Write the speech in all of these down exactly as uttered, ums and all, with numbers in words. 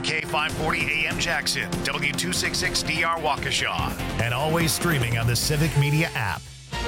K five forty A M Jackson, W two sixty-six D R Waukesha, and always streaming on the Civic Media app.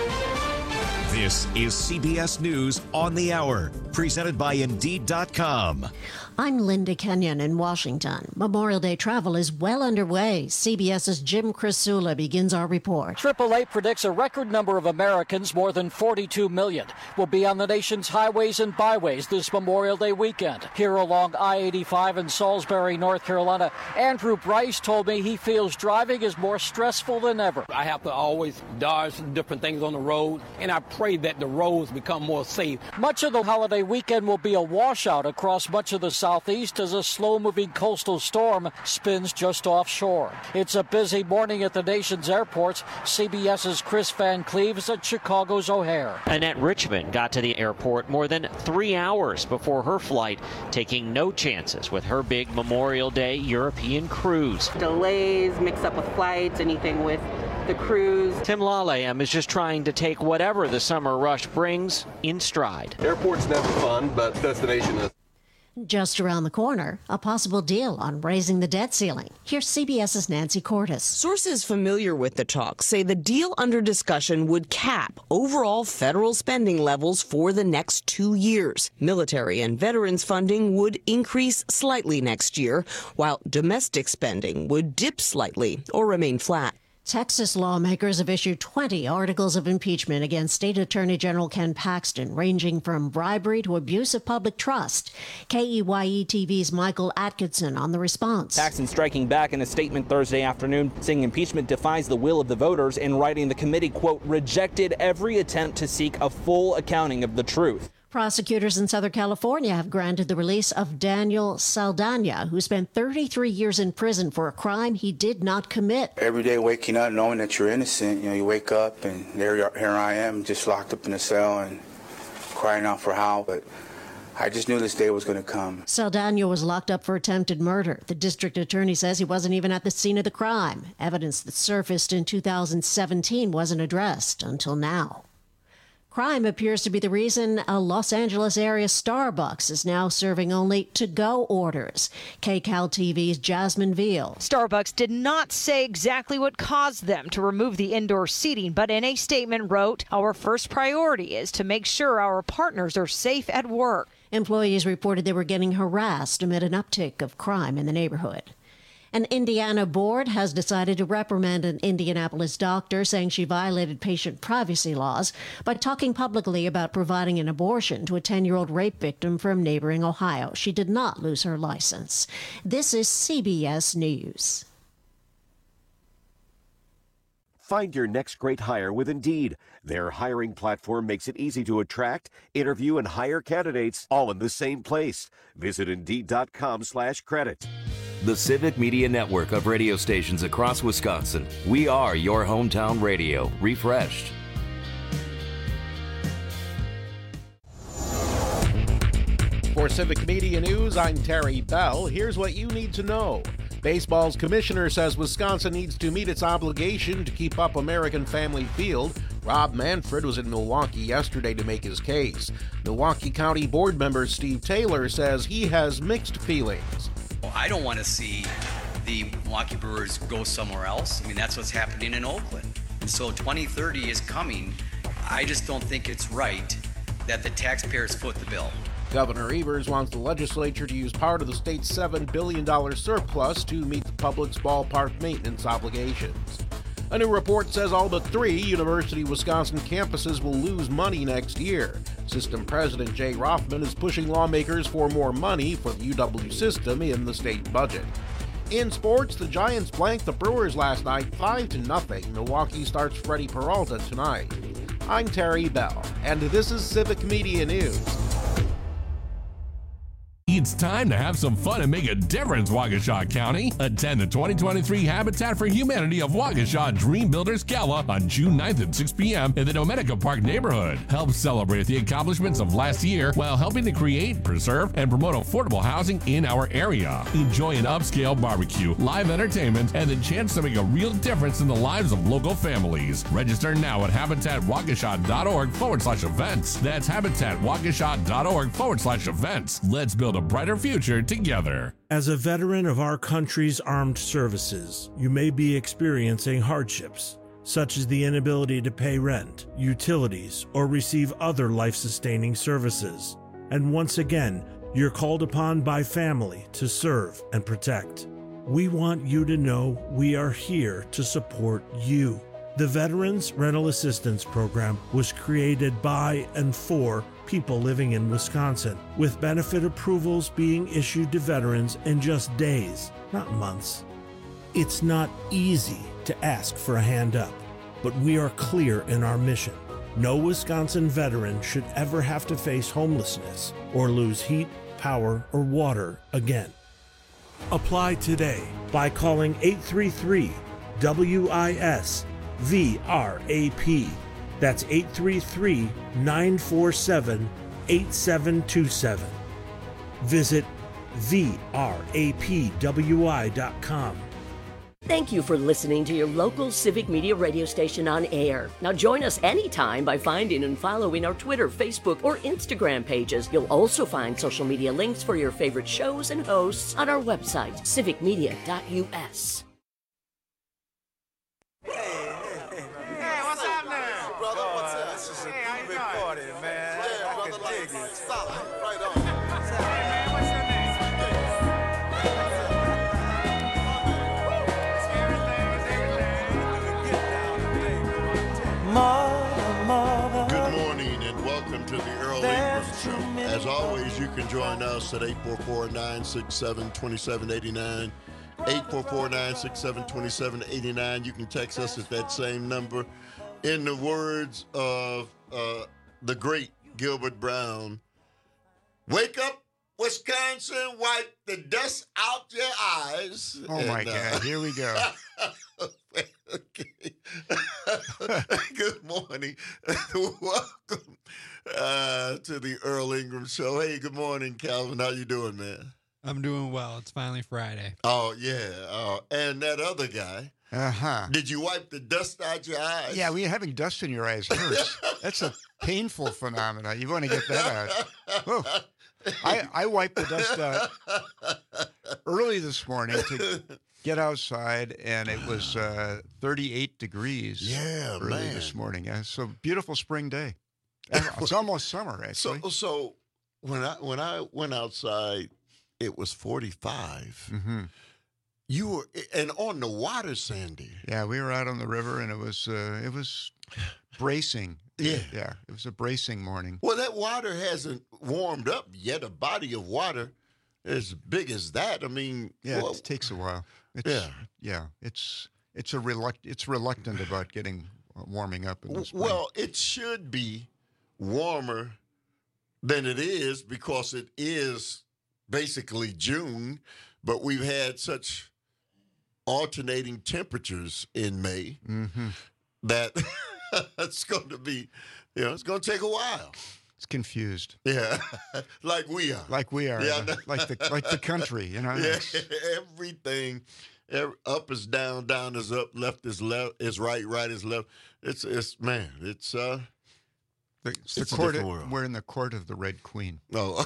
This is C B S News on the Hour, presented by Indeed dot com. I'm Linda Kenyon in Washington. Memorial Day travel is well underway. CBS's Jim Crisula begins our report. triple A predicts a record number of Americans, more than forty-two million, will be on the nation's highways and byways this Memorial Day weekend. Here along I eighty-five in Salisbury, North Carolina, Andrew Bryce told me he feels driving is more stressful than ever. I have to always dodge different things on the road, and I pray that the roads become more safe. Much of the holiday weekend will be a washout across much of the southeast as a slow-moving coastal storm spins just offshore. It's a busy morning at the nation's airports. CBS's Chris Van Cleves at Chicago's O'Hare. Annette Richmond got to the airport more than three hours before her flight, taking no chances with her big Memorial Day European cruise. Delays, mix up with flights, anything with the cruise. Tim Lalayam is just trying to take whatever the summer rush brings in stride. Airport's never fun, but destination is. Just around the corner, a possible deal on raising the debt ceiling. Here's CBS's Nancy Cordes. Sources familiar with the talks say the deal under discussion would cap overall federal spending levels for the next two years. Military and veterans funding would increase slightly next year, while domestic spending would dip slightly or remain flat. Texas lawmakers have issued twenty articles of impeachment against State Attorney General Ken Paxton, ranging from bribery to abuse of public trust. K E Y E T V's Michael Atkinson on the response. Paxton striking back in a statement Thursday afternoon, saying impeachment defies the will of the voters, and writing the committee, quote, rejected every attempt to seek a full accounting of the truth. Prosecutors in Southern California have granted the release of Daniel Saldana, who spent thirty-three years in prison for a crime he did not commit. Every day waking up knowing that you're innocent, you know, you wake up and there, here I am, just locked up in a cell and crying out for help. But I just knew this day was going to come. Saldana was locked up for attempted murder. The district attorney says he wasn't even at the scene of the crime. Evidence that surfaced in two thousand seventeen wasn't addressed until now. Crime appears to be the reason a Los Angeles area Starbucks is now serving only to-go orders. K C A L T V's Jasmine Veal. Starbucks did not say exactly what caused them to remove the indoor seating, but in a statement wrote, "Our first priority is to make sure our partners are safe at work." Employees reported they were getting harassed amid an uptick of crime in the neighborhood. An Indiana board has decided to reprimand an Indianapolis doctor, saying she violated patient privacy laws by talking publicly about providing an abortion to a ten-year-old rape victim from neighboring Ohio. She did not lose her license. This is C B S News. Find your next great hire with Indeed. Their hiring platform makes it easy to attract, interview, and hire candidates all in the same place. Visit Indeed dot com slash credit. The Civic Media Network of radio stations across Wisconsin. We are your hometown radio, refreshed. For Civic Media News, I'm Terry Bell. Here's what you need to know. Baseball's commissioner says Wisconsin needs to meet its obligation to keep up American Family Field. Rob Manfred was in Milwaukee yesterday to make his case. Milwaukee County Board member Steve Taylor says he has mixed feelings. I don't want to see the Milwaukee Brewers go somewhere else. I mean, that's what's happening in Oakland. And so twenty thirty is coming. I just don't think it's right that the taxpayers foot the bill. Governor Evers wants the legislature to use part of the state's seven billion dollars surplus to meet the public's ballpark maintenance obligations. A new report says all but three University of Wisconsin campuses will lose money next year. System President Jay Rothman is pushing lawmakers for more money for the U W system in the state budget. In sports, the Giants blanked the Brewers last night five to nothing. Milwaukee starts Freddie Peralta tonight. I'm Terry Bell, and this is Civic Media News. It's time to have some fun and make a difference, Waukesha County. Attend the twenty twenty-three Habitat for Humanity of Waukesha Dream Builders Gala on June ninth at six p.m. in the Dominica Park neighborhood. Help celebrate the accomplishments of last year while helping to create, preserve, and promote affordable housing in our area. Enjoy an upscale barbecue, live entertainment, and the chance to make a real difference in the lives of local families. Register now at habitatwaukesha.org forward slash events. That's habitatwaukesha.org forward slash events. Let's build a a brighter future together. As a veteran of our country's armed services, you may be experiencing hardships, such as the inability to pay rent, utilities, or receive other life-sustaining services. And once again, you're called upon by family to serve and protect. We want you to know we are here to support you. The Veterans Rental Assistance Program was created by and for people living in Wisconsin, with benefit approvals being issued to veterans in just days, not months. It's not easy to ask for a hand up, but we are clear in our mission. No Wisconsin veteran should ever have to face homelessness or lose heat, power, or water again. Apply today by calling eight three three W I S V R A P. That's eight three three, nine four seven, eight seven two seven. Visit V R A P W I dot com. Thank you for listening to your local Civic Media radio station on air. Now join us anytime by finding and following our Twitter, Facebook, or Instagram pages. You'll also find social media links for your favorite shows and hosts on our website, civic media dot U S. Hey, what's happening? Brother, what's up? This is a hey, big party, man. Yeah, I can dig it. Solid. Right on. Hey, man, what's your name? Mother, mother. Good morning and welcome to the Earl Ingram Show. As always, you can join us at eight four four, nine six seven, two seven eight nine. eight four four, nine six seven, two seven eight nine. You can text us at that same number. In the words of uh, the great Gilbert Brown, wake up, Wisconsin, wipe the dust out your eyes. Oh, and, my God. Uh, Here we go. Okay. Good morning. Welcome uh, to the Earl Ingram Show. Hey, good morning, Calvin. How you doing, man? I'm doing well. It's finally Friday. Oh, yeah. Oh, and that other guy. Uh-huh. Did you wipe the dust out your eyes? Yeah, well, having dust in your eyes hurts. That's a painful phenomenon. You want to get that out. Oh, I, I wiped the dust out early this morning to get outside, and it was uh, thirty-eight degrees yeah, early man. this morning. Yeah, so beautiful spring day. It's almost summer, actually. So, so when I when I went outside, it was forty-five. Mm-hmm. You were and on the water, Sandy. Yeah, we were out on the river, and it was uh, it was bracing. Yeah, yeah, it was a bracing morning. Well, that water hasn't warmed up yet. A body of water as big as that. I mean, yeah, well, it takes a while. It's, yeah, yeah, it's it's a reluct it's reluctant about getting uh, warming up in the spring. Well, it should be warmer than it is because it is basically June, but we've had such alternating temperatures in May mm-hmm. that it's going to be, you know, it's going to take a while. It's confused. Yeah, like we are. Like we are. Yeah, like the like the country, you know. Yeah, everything, every, up is down, down is up, left is left, is right, right is left. It's it's man, it's uh, the, it's it's the court. Of, we're in the court of the Red Queen. Oh,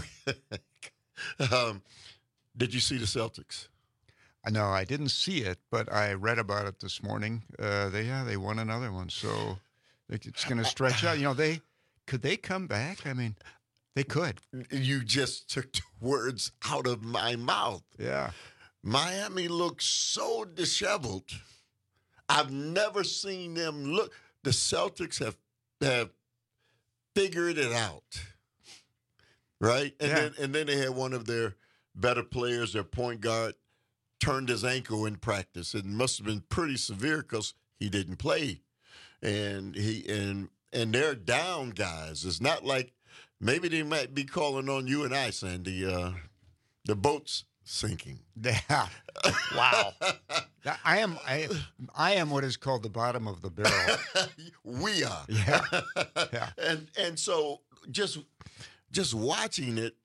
um, did you see the Celtics? No, I didn't see it, but I read about it this morning. Uh, they yeah, they won another one, so it's going to stretch out. You know, they. Could they come back? I mean, they could. You just took the words out of my mouth. Yeah. Miami looks so disheveled. I've never seen them look. The Celtics have have figured it out, right? And yeah. then and then they had one of their better players, their point guard, turned his ankle in practice. It must have been pretty severe because he didn't play, and he and. And they're down guys. It's not like maybe they might be calling on you and I, Sandy. Uh, the boat's sinking. Yeah. Wow. I am I I am what is called the bottom of the barrel. We are. Yeah. Yeah. And and so just just watching it,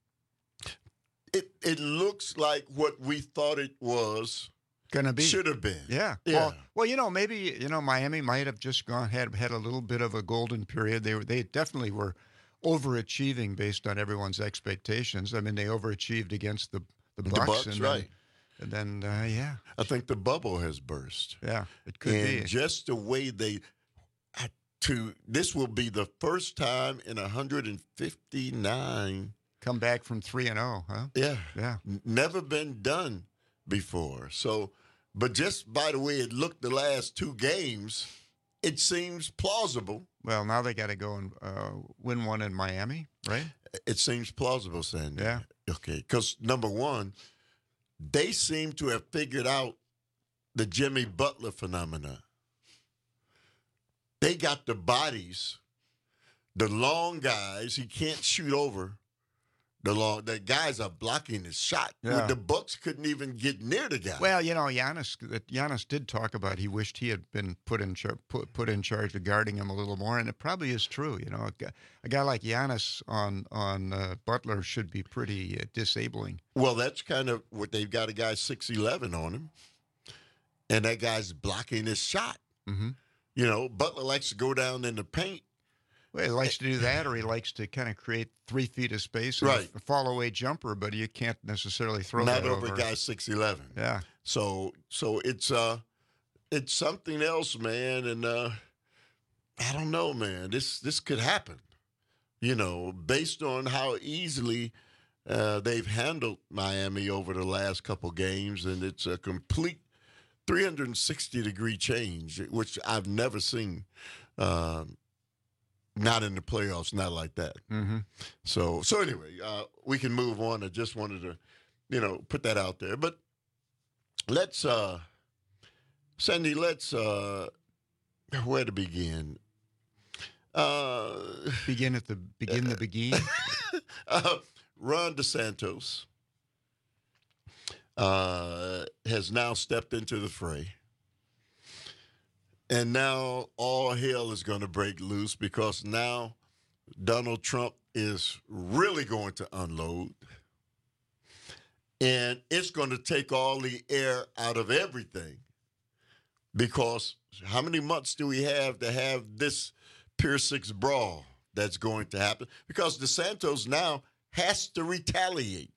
it it looks like what we thought it was. Gonna be should have been. Yeah. Yeah. Well, well, you know, maybe you know Miami might have just gone had had a little bit of a golden period. They were they definitely were overachieving based on everyone's expectations. I mean, they overachieved against the the Bucks, the Bucks and right? Then, and then, uh, yeah, I think the bubble has burst. Yeah, it could and be. just the way they to this will be the first time in one hundred fifty-nine come back from three and zero, huh? Yeah, yeah, N- never been done before. So, but just by the way it looked the last two games, it seems plausible. Well, now they got to go and uh, win one in Miami, right? It seems plausible, Sandy. Yeah. Okay, because number one, they seem to have figured out the Jimmy Butler phenomena. They got the bodies, the long guys. He can't shoot over the long. The guys are blocking his shot. Yeah. The Bucks couldn't even get near the guy. Well, you know, Giannis. That Giannis did talk about he wished he had been put in char- put put in charge of guarding him a little more, and it probably is true. You know, a guy, a guy like Giannis on on uh, Butler should be pretty uh, disabling. Well, that's kind of what they've got. A guy six eleven on him, and that guy's blocking his shot. Mm-hmm. You know, Butler likes to go down in the paint. Well, he likes to do that, or he likes to kind of create three feet of space, and right? A fall-away jumper, but you can't necessarily throw not that over, over a guy six eleven. Yeah. So, so it's uh, it's something else, man, and uh, I don't know, man. This this could happen, you know, based on how easily uh, they've handled Miami over the last couple games, and it's a complete three hundred sixty degree change, which I've never seen. Uh, not in the playoffs, not like that. Mm-hmm. So, so anyway, uh, we can move on. I just wanted to, you know, put that out there. But let's, uh, Sandy, let's, uh, where to begin? Uh, begin at the begin the begin. uh, Ron DeSantis uh, has now stepped into the fray. And now all hell is going to break loose because now Donald Trump is really going to unload. And it's going to take all the air out of everything. Because how many months do we have to have this Pier six brawl that's going to happen? Because DeSantis now has to retaliate.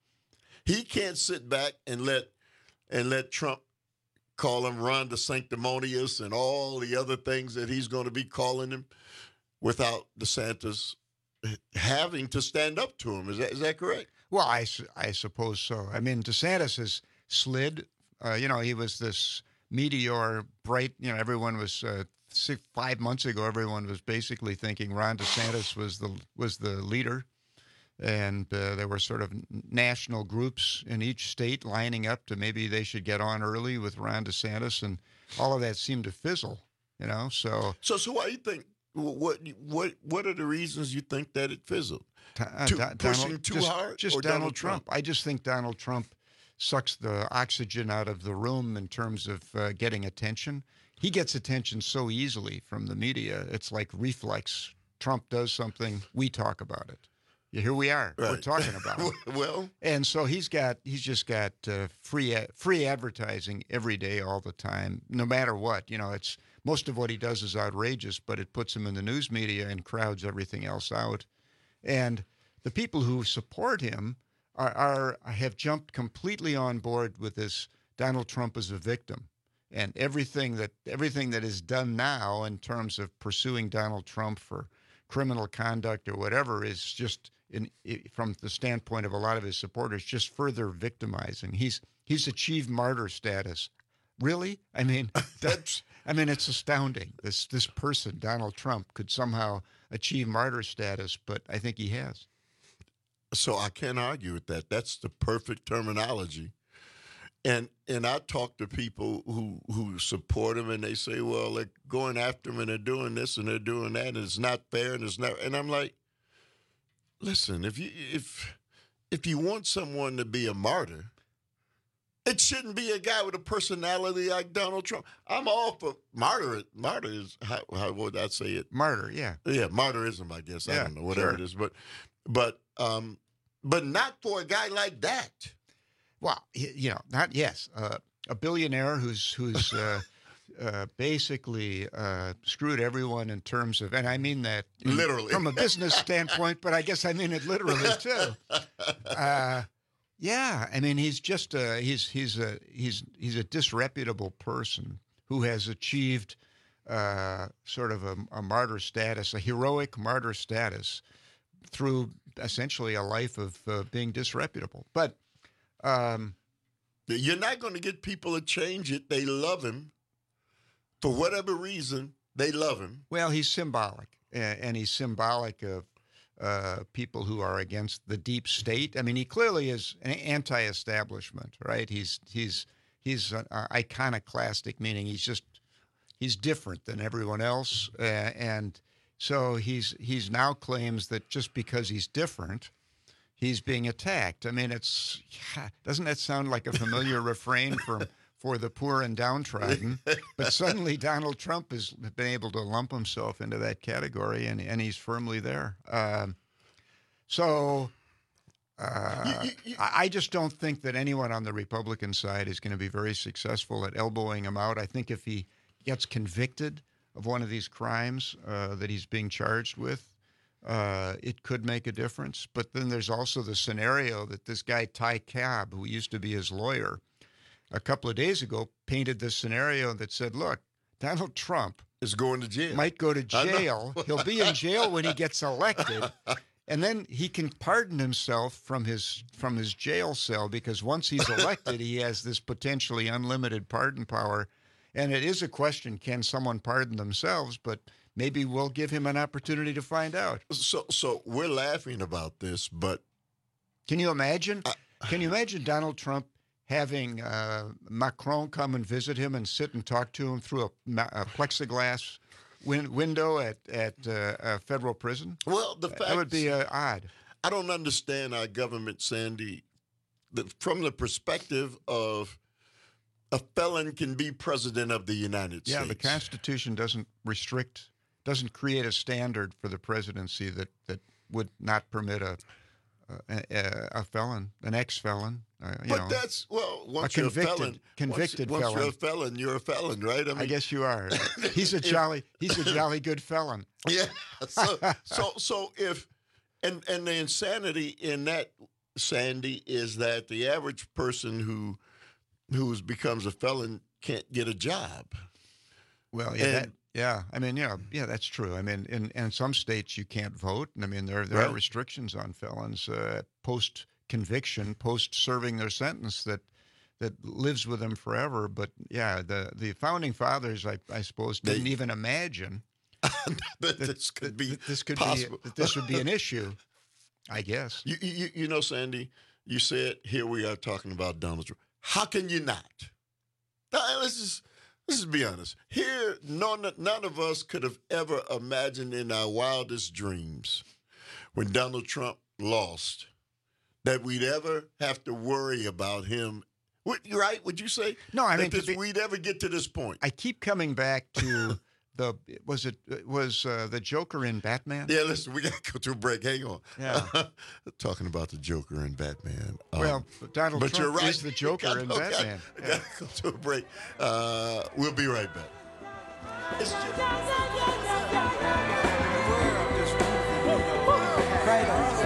He can't sit back and let and let Trump call him Ron DeSanctimonious and all the other things that he's going to be calling him without DeSantis having to stand up to him. Is that is that correct? Well, I, I suppose so. I mean, DeSantis has slid. Uh, you know, he was this meteor, bright, you know, everyone was, uh, six, five months ago, everyone was basically thinking Ron DeSantis was the was the leader. And uh, there were sort of national groups in each state lining up to maybe they should get on early with Ron DeSantis, and all of that seemed to fizzle, you know. So, so, so why do you think? What, what, what are the reasons you think that it fizzled? Uh, too, Donald, pushing too just, hard, just or Donald, Donald Trump? Trump? I just think Donald Trump sucks the oxygen out of the room in terms of uh, getting attention. He gets attention so easily from the media; it's like reflex. Trump does something, we talk about it. Here we are. Right. We're talking about it. Well, and so he's got he's just got uh, free free advertising every day, all the time, no matter what. You know, it's most of what he does is outrageous, but it puts him in the news media and crowds everything else out. And the people who support him are, are have jumped completely on board with this. Donald Trump is a victim, and everything that everything that is done now in terms of pursuing Donald Trump for criminal conduct or whatever is just. In, from the standpoint of a lot of his supporters, just further victimizing. He's he's achieved martyr status. Really? I mean, that's. I mean, it's astounding. This this person, Donald Trump, could somehow achieve martyr status, but I think he has. So I can't argue with that. That's the perfect terminology. And and I talk to people who who support him, and they say, well, they're going after him, and they're doing this, and they're doing that, and it's not fair, and it's not. And I'm like. Listen, if you if if you want someone to be a martyr, it shouldn't be a guy with a personality like Donald Trump. I'm all for martyr. Martyr is how, how would I say it? Martyr, yeah, yeah, martyrism. I guess yeah, I don't know whatever sure. it is, but but um, but not for a guy like that. Well, you know, not yes, uh, a billionaire who's who's uh, uh, basically uh, screwed everyone in terms of, and I mean that in, literally from a business standpoint, but I guess I mean it literally too. Uh, yeah, I mean he's just a, he's he's a he's he's a disreputable person who has achieved uh, sort of a, a martyr status, a heroic martyr status, through essentially a life of uh, being disreputable. But um, you're not going to get people to change it. They love him. For whatever reason, they love him. Well, he's symbolic, and he's symbolic of uh, people who are against the deep state. I mean, he clearly is an anti-establishment, right? He's he's he's an iconoclastic, meaning he's just he's different than everyone else, uh, and so he's he's now claims that just because he's different, he's being attacked. I mean, it's doesn't that sound like a familiar refrain from for the poor and downtrodden? But suddenly Donald Trump has been able to lump himself into that category, and, and he's firmly there. Um, so uh, I just don't think that anyone on the Republican side is going to be very successful at elbowing him out. I think if he gets convicted of one of these crimes uh, that he's being charged with, uh, it could make a difference. But then there's also the scenario that this guy, Ty Cobb, who used to be his lawyer, a couple of days ago painted this scenario that said, look, Donald Trump is going to jail. Might go to jail. He'll be in jail when he gets elected. And then he can pardon himself from his from his jail cell, because once he's elected, he has this potentially unlimited pardon power. And it is a question, can someone pardon themselves? But maybe we'll give him an opportunity to find out. So so we're laughing about this, but can you imagine? Uh, can you imagine Donald Trump having uh, Macron come and visit him and sit and talk to him through a, a plexiglass win- window at, at uh, a federal prison? Well, the fact that would be uh, odd. I don't understand our government, Sandy, the, from the perspective of a felon can be president of the United yeah, States. Yeah, the Constitution doesn't restrict, doesn't create a standard for the presidency that, that would not permit a a, a, a felon, an ex-felon. Uh, you but know, that's, well, once a you're convicted, a felon, convicted once, felon. once you're a felon, you're a felon, right? I, mean, I guess you are. He's a jolly, he's a jolly good felon. Yeah. So, so, so if, and and the insanity in that, Sandy, is that the average person who, who becomes a felon can't get a job. Well, yeah, that, yeah. I mean, yeah, yeah, that's true. I mean, in, in some states you can't vote, and I mean there there right. are restrictions on felons uh, post conviction, post serving their sentence that that lives with them forever. But yeah, the the founding fathers, I, I suppose, didn't they, even imagine that, that this could be that this could possible. be that this would be an issue. I guess you you you know, Sandy, you said here we are talking about Donald Trump. How can you not? Now, let's just. Let's just be honest. Here, none, none of us could have ever imagined in our wildest dreams when Donald Trump lost that we'd ever have to worry about him. Would, right? Would you say? No, I that mean, this, be, we'd ever get to this point. I keep coming back to the, was it, was uh, the Joker in Batman? Yeah, listen, we got to go to a break. Hang on. Yeah. Talking about the Joker in Batman. Um, well, Donald but Trump you're right. is the Joker in Batman. We got to go to a break. Uh, we'll be right back. It's just- right on.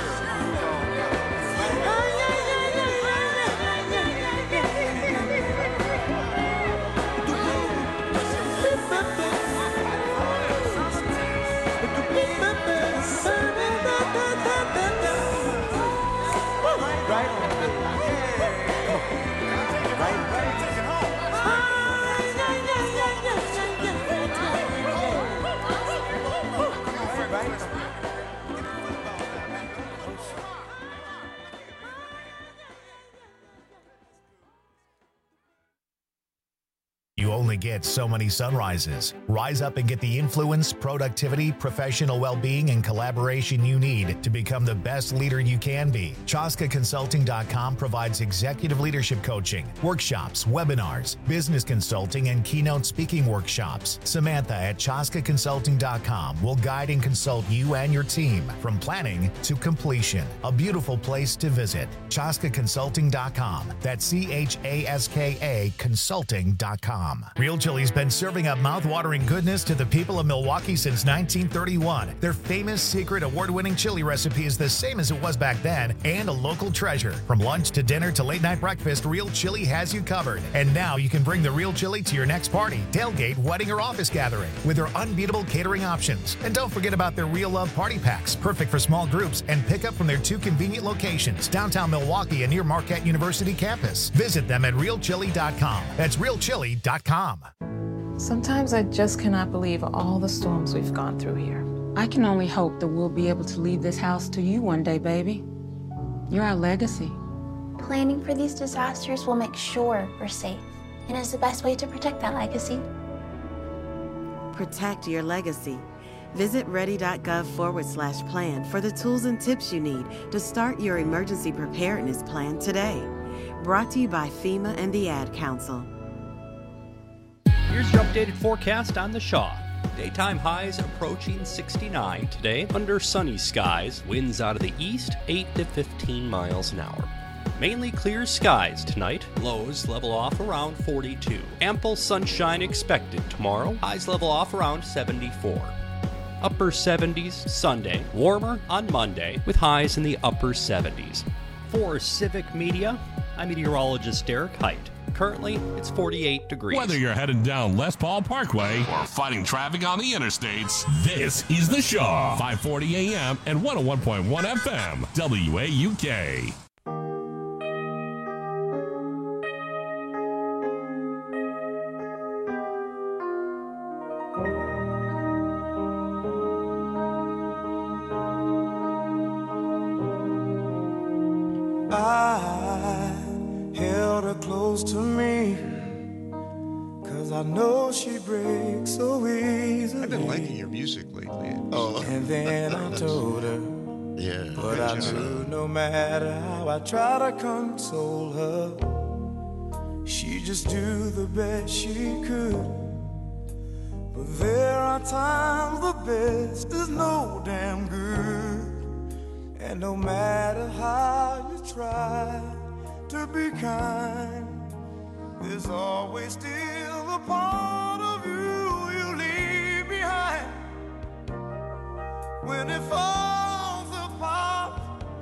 You only get so many sunrises. Rise up and get the influence, productivity, professional well-being, and collaboration you need to become the best leader you can be. Chaska Consulting dot com provides executive leadership coaching, workshops, webinars, business consulting, and keynote speaking workshops. Samantha at Chaska Consulting dot com will guide and consult you and your team from planning to completion. A beautiful place to visit. Chaska Consulting dot com. That's C H A S K A Consulting dot com. Real Chili's been serving up mouth-watering goodness to the people of Milwaukee since nineteen thirty-one. Their famous secret award-winning chili recipe is the same as it was back then and a local treasure. From lunch to dinner to late-night breakfast, Real Chili has you covered. And now you can bring the Real Chili to your next party, tailgate, wedding, or office gathering with their unbeatable catering options. And don't forget about their Real Love party packs, perfect for small groups, and pick up from their two convenient locations, downtown Milwaukee and near Marquette University campus. Visit them at real chili dot com. That's real chili dot com. Sometimes I just cannot believe all the storms we've gone through here. I can only hope that we'll be able to leave this house to you one day, baby. You're our legacy. Planning for these disasters will make sure we're safe, and is the best way to protect that legacy. Protect your legacy. Visit ready.gov forward slash plan for the tools and tips you need to start your emergency preparedness plan today. Brought to you by FEMA and the Ad Council. Here's your updated forecast on the Shaw. Daytime highs approaching sixty-nine today under sunny skies. Winds out of the east, eight to fifteen miles an hour. Mainly clear skies tonight. Lows level off around forty-two. Ample sunshine expected tomorrow. Highs level off around seventy-four. Upper seventies Sunday. Warmer on Monday with highs in the upper seventies. For Civic Media, I'm meteorologist Derek Height. Currently, it's forty-eight degrees. Whether you're heading down Les Paul Parkway or fighting traffic on the interstates, this is The Shaw. five forty A M and one oh one point one F M, W A U K. I held her close to me, cause I know she breaks so easily. I've been liking your music lately. Oh. And then I told her, yeah, but I knew no matter how I try to console her, she just do the best she could. But there are times the best is no damn good. And no matter how you try to be kind, there's always still a part of you you leave behind. When it falls apart,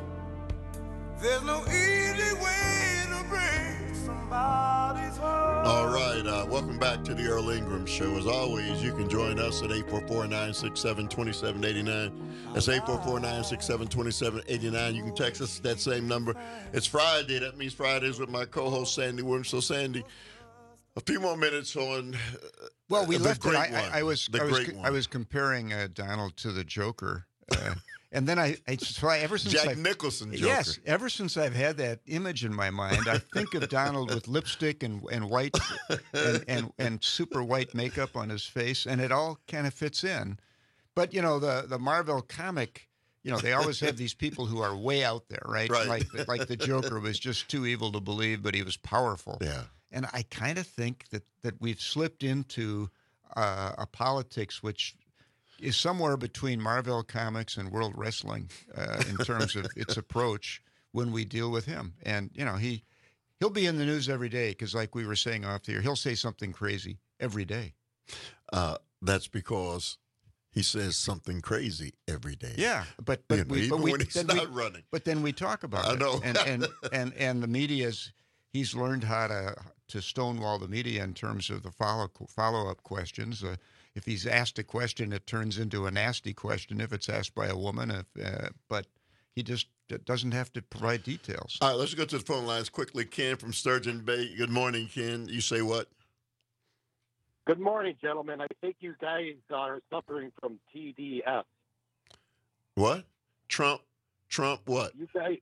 there's no easy way to break somebody's heart. All right, uh, welcome back to the Earl Ingram Show. As always, you can join us at eight four four, nine six seven, two seven eight nine. That's eight four four, nine six seven, two seven eight nine. You can text us at that same number. It's Friday. That means Fridays with my co-host, Sandy Williams. So, Sandy, a few more minutes on uh, Well, we the left it. great I, one. I, I was, the I was, great one. I was comparing uh, Donald to the Joker. Uh, and then I, I so I, ever since Jack I've, Nicholson Joker. Yes, ever since I've had that image in my mind, I think of Donald with lipstick and, and white and, and, and super white makeup on his face, and it all kind of fits in. But, you know, the, the Marvel comic, you know, they always have these people who are way out there, right? Right. Like, the, like the Joker was just too evil to believe, but he was powerful. Yeah. And I kind of think that, that we've slipped into uh, a politics which is somewhere between Marvel Comics and World Wrestling uh, in terms of its approach when we deal with him. And, you know, he, he'll be in the news every day because, like we were saying off the air, he'll say something crazy every day. Uh, that's because he says something crazy every day. Yeah, but but You know, we, even but we, when he's then not we, running. But then we talk about I it. know. and and and and the media's he's learned how to to stonewall the media in terms of the follow follow up questions. Uh, if he's asked a question, it turns into a nasty question if it's asked by a woman. If uh, but he just doesn't have to provide details. All right, let's go to the phone lines quickly. Ken from Sturgeon Bay. Good morning, Ken. You say what? Good morning, gentlemen. I think you guys are suffering from T D S. What? Trump? Trump what? You guys,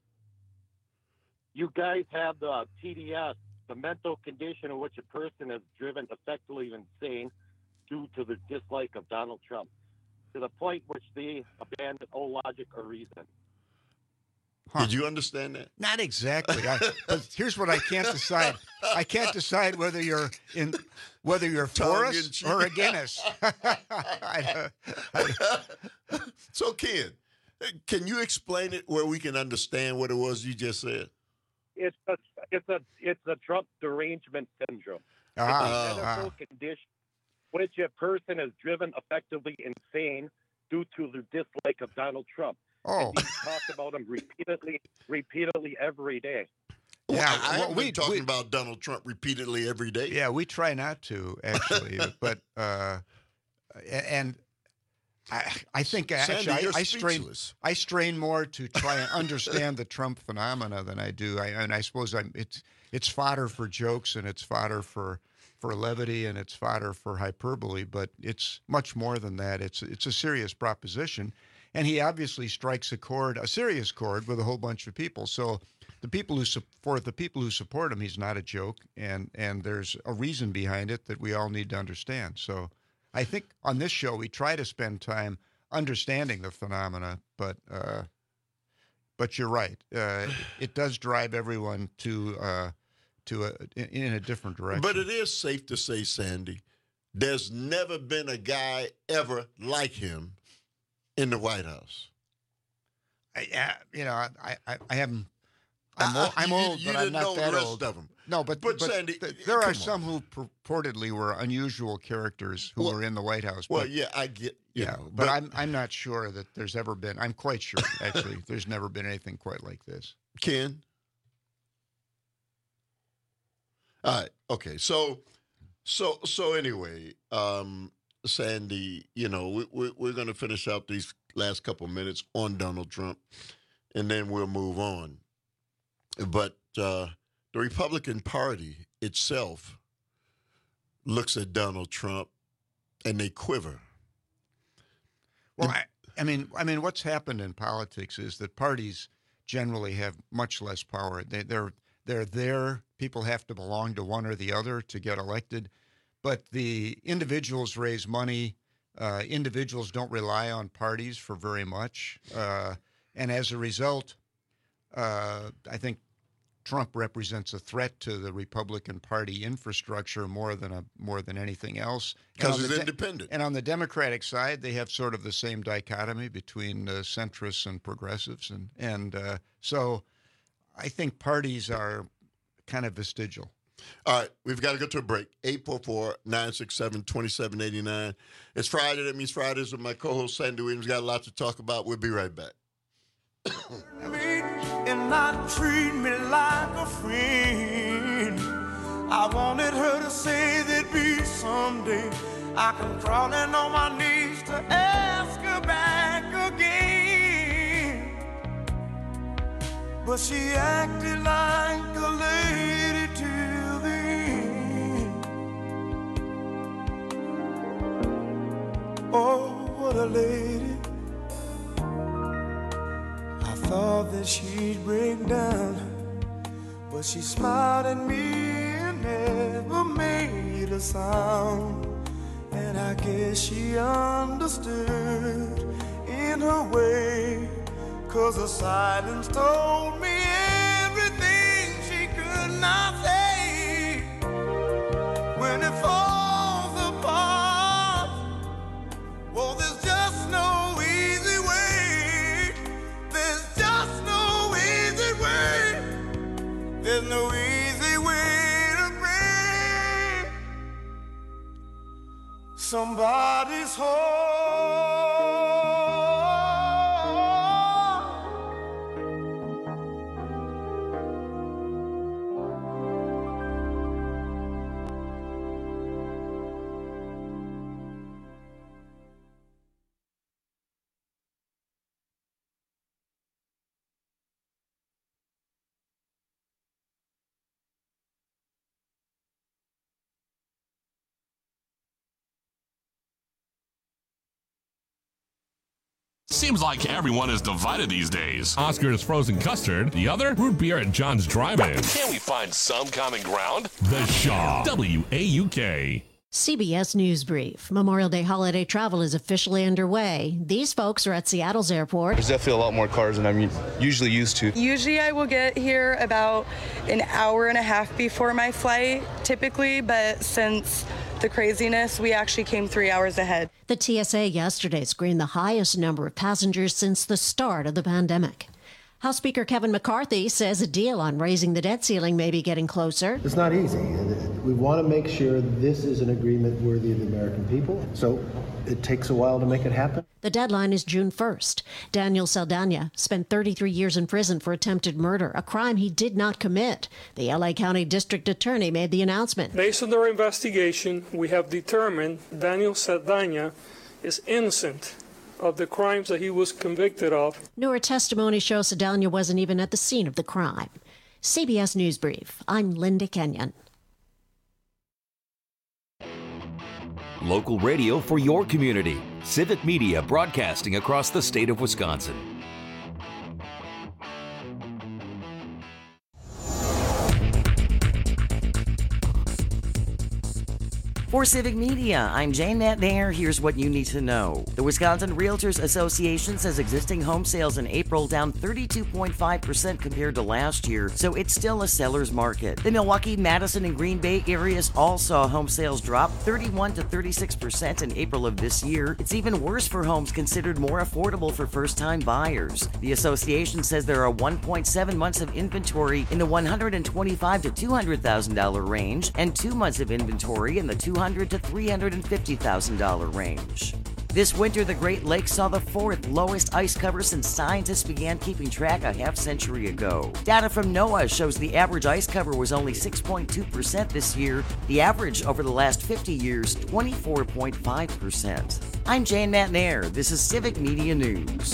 you guys have the T D S, the mental condition in which a person is driven effectively insane due to the dislike of Donald Trump, to the point which they abandon all logic or reason. Huh. Did you understand that? Not exactly. I, but here's what I can't decide. I can't decide whether you're in, whether you're for us or against us. I, I, so, Ken, can you explain it where we can understand what it was you just said? It's a, it's a, it's a Trump derangement syndrome. Ah, it's a medical ah. condition which a person is driven effectively insane due to their dislike of Donald Trump. Oh. And he talks about him repeatedly, repeatedly every day. Yeah, I well, have we been talking we, about Donald Trump repeatedly every day. Yeah, we try not to actually, but uh, and I I think actually Sandy, you're I, I strain speechless. I strain more to try and understand the Trump phenomena than I do. I, and I suppose I'm it's it's fodder for jokes and it's fodder for. for levity and it's fodder for hyperbole, but it's much more than that. It's it's a serious proposition, and he obviously strikes a chord, a serious chord, with a whole bunch of people. So the people who support the people who support him, he's not a joke, and and there's a reason behind it that we all need to understand. So I think on this show we try to spend time understanding the phenomena, but uh, but you're right, uh, it does drive everyone to. Uh, to a, in a different direction. But it is safe to say, Sandy, there's never been a guy ever like him in the White House. I, uh, you know, I, I, I haven't. I'm, Uh, old, I'm you- old, you but I'm didn't not know the that rest old. of 'em. No, but But, but Sandy, th- there are come some who purportedly were unusual characters who Well- were in the White House. Well, but, yeah, I get, you yeah, know, but, but- I'm I'm not sure that there's ever been. I'm quite sure, actually, there's never been anything quite like this. Ken? All right. Okay. So, so, so anyway, um, Sandy, you know, we, we, we're going to finish out these last couple minutes on Donald Trump, and then we'll move on. But uh, the Republican Party itself looks at Donald Trump, and they quiver. Well, I, I mean, I mean, what's happened in politics is that parties generally have much less power. They, they're they're there. People have to belong to one or the other to get elected, but the individuals raise money. Uh, individuals don't rely on parties for very much, uh, and as a result, uh, I think Trump represents a threat to the Republican Party infrastructure more than a more than anything else. And Because on the he's de- independent. And on the Democratic side, they have sort of the same dichotomy between uh, centrists and progressives, and and uh, so I think parties are kind of vestigial. All right, we've got to go to a break. eight four four, nine six seven, two seven eight nine. It's Friday. That means Fridays with my co-host, Sandy Williams. Got a lot to talk about. We'll be right back. And not treat me like a friend. I wanted her to say there'd be someday I can crawl in on my knees to ask her back again. But she acted like a lady till the end. Oh, what a lady. I thought that she'd break down, but she smiled at me and never made a sound. And I guess she understood in her way, 'cause her silence told me everything she could not say. When it falls apart, well, there's just no easy way. There's just no easy way. There's no easy way to break somebody's heart. Seems like everyone is divided these days. Oscar's frozen custard, the other root beer at John's Drive-In. Can we find some common ground? The Shaw, W A U K. C B S News Brief. Memorial Day holiday travel is officially underway. These folks are at Seattle's airport. There's definitely a lot more cars than I'm usually used to. Usually I will get here about an hour and a half before my flight, typically, but since the craziness, we actually came three hours ahead. The T S A yesterday screened the highest number of passengers since the start of the pandemic. House Speaker Kevin McCarthy says a deal on raising the debt ceiling may be getting closer. It's not easy. We want to make sure this is an agreement worthy of the American people, so it takes a while to make it happen. The deadline is June first. Daniel Saldana spent thirty-three years in prison for attempted murder, a crime he did not commit. The L A County District Attorney made the announcement. Based on our investigation, we have determined Daniel Saldana is innocent of the crimes that he was convicted of. Newer testimony shows Saldana wasn't even at the scene of the crime. C B S News Brief. I'm Linda Kenyon. Local radio for your community. Civic Media broadcasting across the state of Wisconsin. For Civic Media, I'm Jane Matnair. Here's what you need to know. The Wisconsin Realtors Association says existing home sales in April down thirty-two point five percent compared to last year, so it's still a seller's market. The Milwaukee, Madison, and Green Bay areas all saw home sales drop thirty-one to thirty-six percent in April of this year. It's even worse for homes considered more affordable for first-time buyers. The association says there are one point seven months of inventory in the one hundred twenty-five thousand to two hundred thousand dollars range and two months of inventory in the two hundred thousand to three hundred fifty thousand dollars range. This winter, the Great Lakes saw the fourth lowest ice cover since scientists began keeping track a half century ago. Data from NOAA shows the average ice cover was only six point two percent this year. The average over the last fifty years, twenty-four point five percent. I'm Jane Matnair. This is Civic Media News.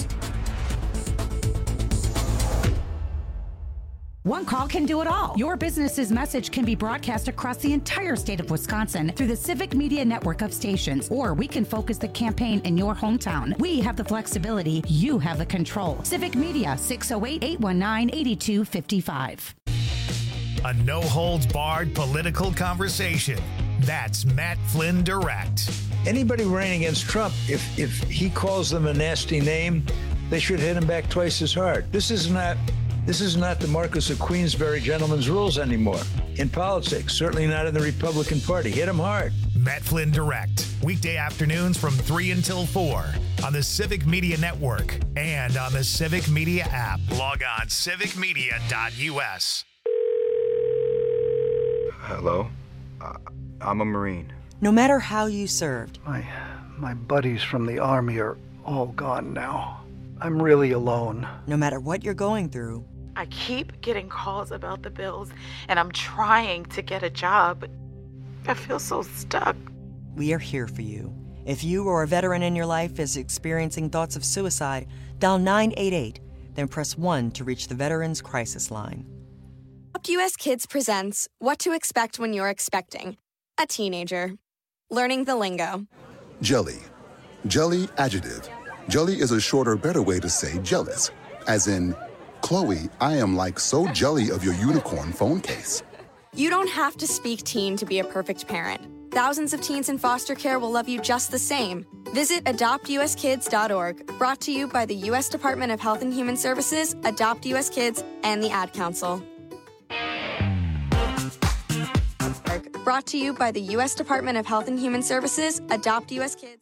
One call can do it all. Your business's message can be broadcast across the entire state of Wisconsin through the Civic Media network of stations, or we can focus the campaign in your hometown. We have the flexibility. You have the control. Civic Media, six oh eight, eight one nine, eight two five five. A no-holds-barred political conversation. That's Matt Flynn Direct. Anybody running against Trump, if if he calls them a nasty name, they should hit him back twice as hard. This is not... This is not the Marquis of Queensberry gentleman's rules anymore. In politics, certainly not in the Republican Party. Hit him hard. Matt Flynn Direct. Weekday afternoons from three until four on the Civic Media Network and on the Civic Media app. Log on civic media dot u s. Hello. Uh, I'm a Marine. No matter how you served. My, my buddies from the Army are all gone now. I'm really alone. No matter what you're going through. I keep getting calls about the bills, and I'm trying to get a job. I feel so stuck. We are here for you. If you or a veteran in your life is experiencing thoughts of suicide, dial nine eight eight, then press one to reach the Veterans Crisis Line. Adopt U S Kids presents What to Expect When You're Expecting a Teenager. Learning the lingo. Jelly. Jelly adjective. Jelly is a shorter, better way to say jealous. As in, Chloe, I am like so jelly of your unicorn phone case. You don't have to speak teen to be a perfect parent. Thousands of teens in foster care will love you just the same. Visit adopt u s kids dot org, brought to you by the U S Department of Health and Human Services, Adopt U S Kids, and the Ad Council. Brought to you by the U S Department of Health and Human Services, Adopt U S Kids.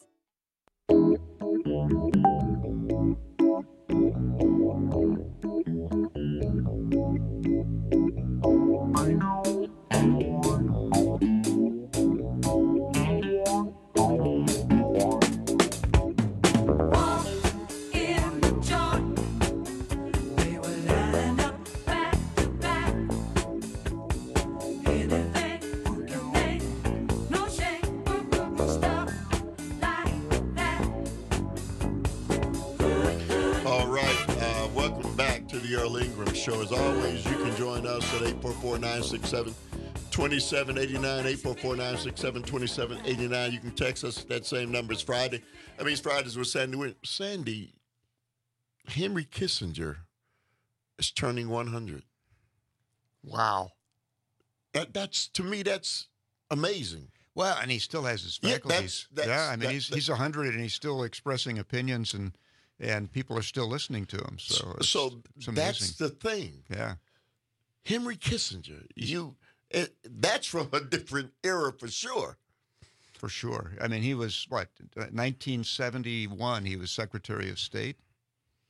Show. As always, you can join us at eight four four, nine six seven, two seven eight nine, eight four four, nine six seven, two seven eight nine. You can text us at that same number. It's Friday. I mean, it's Fridays with Sandy. Sandy, Henry Kissinger is turning one hundred. Wow. That, that's, to me, that's amazing. Well, and he still has his faculties. Yeah, that's, that's, yeah I mean, that, he's that, he's one hundred and he's still expressing opinions and And people are still listening to him. So, it's, so it's amazing. That's the thing. Yeah. Henry Kissinger, you, it, that's from a different era for sure. For sure. I mean, he was, what, nineteen seventy-one, he was Secretary of State.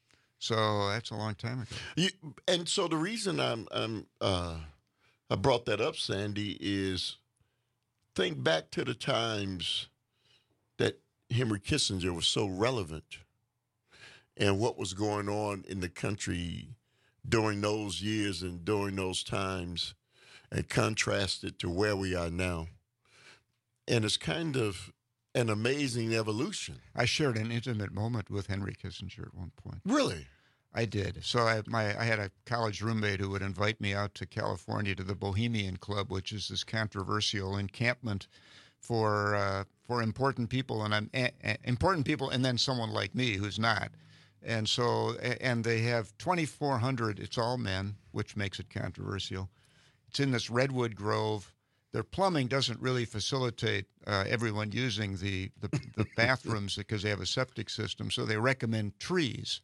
So that's a long time ago. You, and so the reason I'm, I'm uh, I brought that up, Sandy, is think back to the times that Henry Kissinger was so relevant and what was going on in the country during those years and during those times, and contrast it to where we are now. And it's kind of an amazing evolution. I shared an intimate moment with Henry Kissinger at one point. Really? I did. So I, my, I had a college roommate who would invite me out to California to the Bohemian Club, which is this controversial encampment for uh, for important people, and I'm a, a, important people, and then someone like me who's not. And so, and they have twenty-four hundred. It's all men, which makes it controversial. It's in this redwood grove. Their plumbing doesn't really facilitate uh, everyone using the, the, the bathrooms because they have a septic system, so they recommend trees.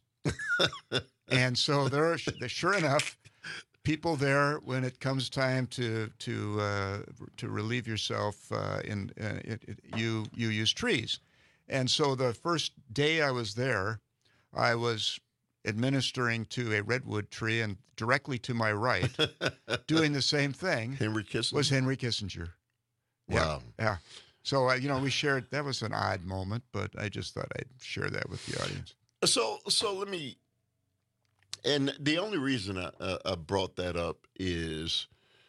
And so there are, sure enough, people there when it comes time to to uh, to relieve yourself. Uh, in uh, it, it, you you use trees, and so the first day I was there, I was administering to a redwood tree, and directly to my right, doing the same thing, Henry Kissinger was Henry Kissinger. Wow. Yeah. yeah. So uh, you know, we shared. That was an odd moment, but I just thought I'd share that with the audience. So so let me. And the only reason I, uh, I brought that up is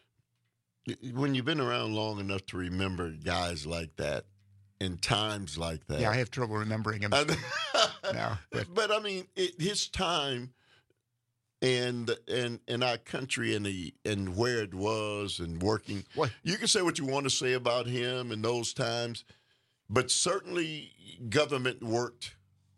when you've been around long enough to remember guys like that in times like that. Yeah, I have trouble remembering him now. But, but I mean, it, his time and and and our country and the and where it was and working. What? You can say what you want to say about him in those times, but certainly government worked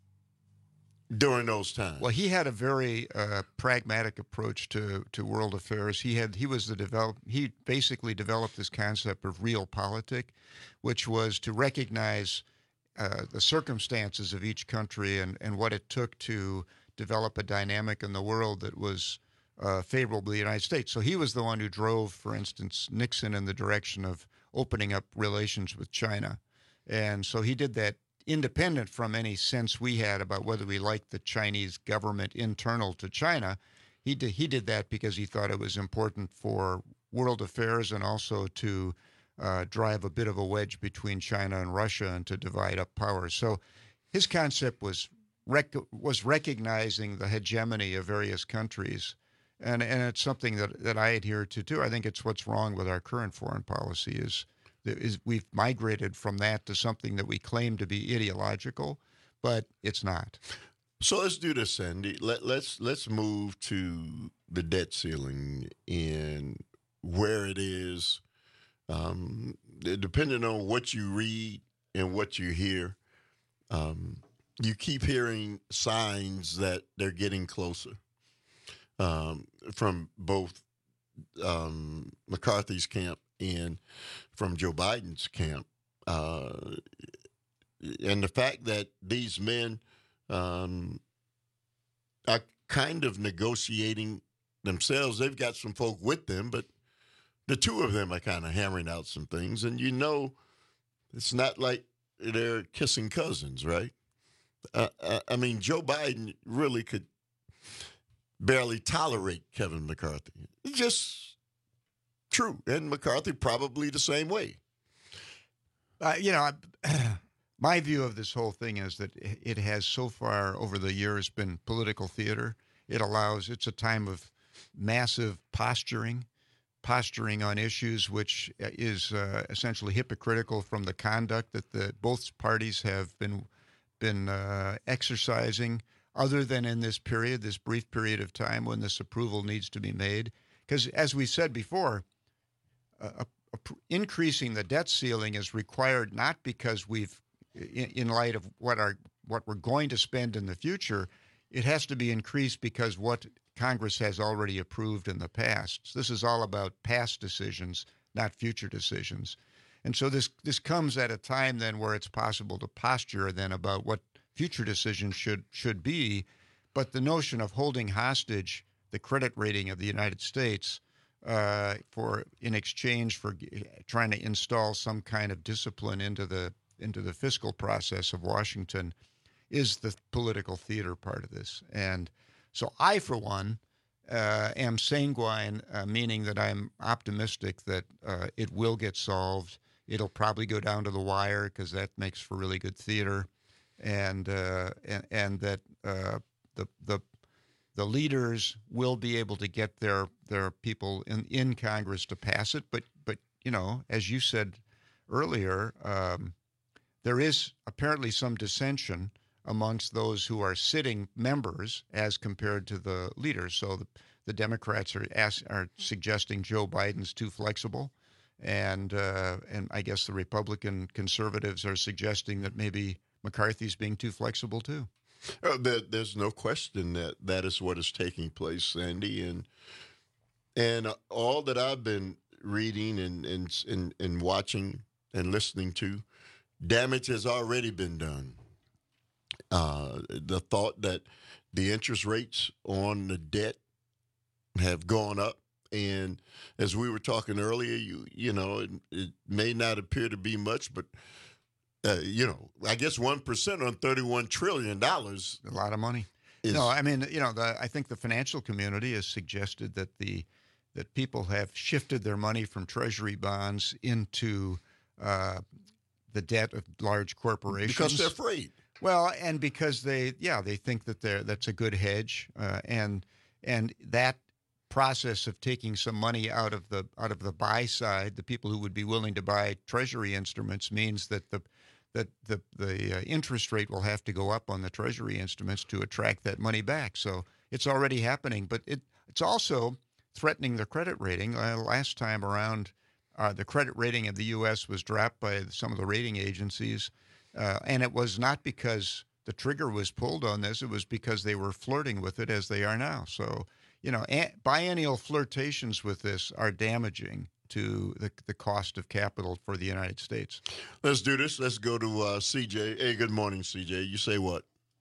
during those times. Well, he had a very uh, pragmatic approach to, to world affairs. He had he was the develop he basically developed this concept of realpolitik, which was to recognize uh, the circumstances of each country and, and what it took to develop a dynamic in the world that was uh, favorable to the United States. So he was the one who drove, for instance, Nixon in the direction of opening up relations with China. And so he did that independent from any sense we had about whether we liked the Chinese government internal to China. He did, he did that because he thought it was important for world affairs and also to uh, drive a bit of a wedge between China and Russia and to divide up powers. So his concept was rec- was recognizing the hegemony of various countries. And, and it's something that, that I adhere to, too. I think it's what's wrong with our current foreign policy is Is we've migrated from that to something that we claim to be ideological, but it's not. So let's do this, Sandy. Let, let's let's move to the debt ceiling and where it is. Um, depending on what you read and what you hear, um, you keep hearing signs that they're getting closer um, from both um, McCarthy's camp and from Joe Biden's camp. Uh, and the fact that these men um, are kind of negotiating themselves, they've got some folk with them, but the two of them are kind of hammering out some things. And you know, it's not like they're kissing cousins, right? Uh, I mean, Joe Biden really could barely tolerate Kevin McCarthy. It's just true. And McCarthy probably the same way. Uh, you know, I, my view of this whole thing is that it has so far over the years been political theater. It allows, it's a time of massive posturing, posturing on issues which is uh, essentially hypocritical from the conduct that the both parties have been been uh, exercising, other than in this period, this brief period of time when this approval needs to be made. Because as we said before, uh, increasing the debt ceiling is required not because we've, in, in light of what our what we're going to spend in the future, it has to be increased because what Congress has already approved in the past. So this is all about past decisions, not future decisions. And so this this comes at a time then where it's possible to posture then about what future decisions should should be. But the notion of holding hostage the credit rating of the United States uh, for in exchange for trying to install some kind of discipline into the into the fiscal process of Washington is the political theater part of this. And So I, for one, uh, am sanguine, uh, meaning that I'm optimistic that uh, it will get solved. It'll probably go down to the wire because that makes for really good theater, and uh, and, and that uh, the the the leaders will be able to get their their people in, in Congress to pass it. But but you know, as you said earlier, um, there is apparently some dissension amongst those who are sitting members as compared to the leaders. So the, the Democrats are ask, are suggesting Joe Biden's too flexible. And uh, and I guess the Republican conservatives are suggesting that maybe McCarthy's being too flexible too. Uh, there, there's no question that that is what is taking place, Sandy, and and uh, all that I've been reading and and and, and watching and listening to, damage has already been done. Uh, the thought that the interest rates on the debt have gone up. And as we were talking earlier, you you know, it, it may not appear to be much, but, uh, you know, I guess one percent on thirty-one trillion dollars. A lot of money. Is, no, I mean, you know, the, I think the financial community has suggested that the that people have shifted their money from treasury bonds into uh, the debt of large corporations. Because they're afraid. Well, and because they, yeah, they think that they're that's a good hedge, uh, and and that process of taking some money out of the out of the buy side, the people who would be willing to buy treasury instruments, means that the that the the uh, interest rate will have to go up on the treasury instruments to attract that money back. So it's already happening, but it it's also threatening the credit rating. Uh, last time around, uh, the credit rating of the U S was dropped by some of the rating agencies, uh, and it was not because the trigger was pulled on this. It was because they were flirting with it as they are now. So, you know, biennial flirtations with this are damaging to the, the cost of capital for the United States. Let's do this. Let's go to uh, C J. Hey, good morning, C J. You say what?